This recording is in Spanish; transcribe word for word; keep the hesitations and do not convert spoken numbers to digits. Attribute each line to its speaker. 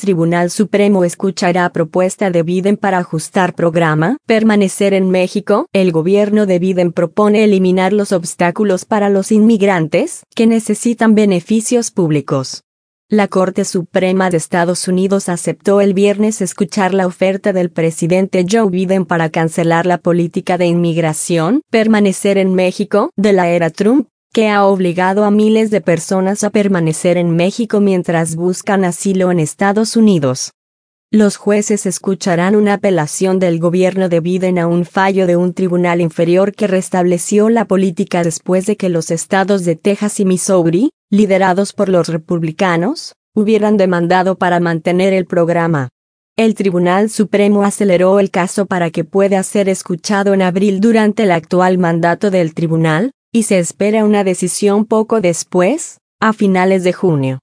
Speaker 1: Tribunal Supremo escuchará propuesta de Biden para ajustar programa Permanecer en México. El gobierno de Biden propone eliminar los obstáculos para los inmigrantes que necesitan beneficios públicos. La Corte Suprema de Estados Unidos aceptó el viernes escuchar la oferta del presidente Joe Biden para cancelar la política de inmigración Permanecer en México de la era Trump, que ha obligado a miles de personas a permanecer en México mientras buscan asilo en Estados Unidos. Los jueces escucharán una apelación del gobierno de Biden a un fallo de un tribunal inferior que restableció la política después de que los estados de Texas y Missouri, liderados por los republicanos, hubieran demandado para mantener el programa. El Tribunal Supremo aceleró el caso para que pueda ser escuchado en abril durante el actual mandato del tribunal, y se espera una decisión poco después, a finales de junio.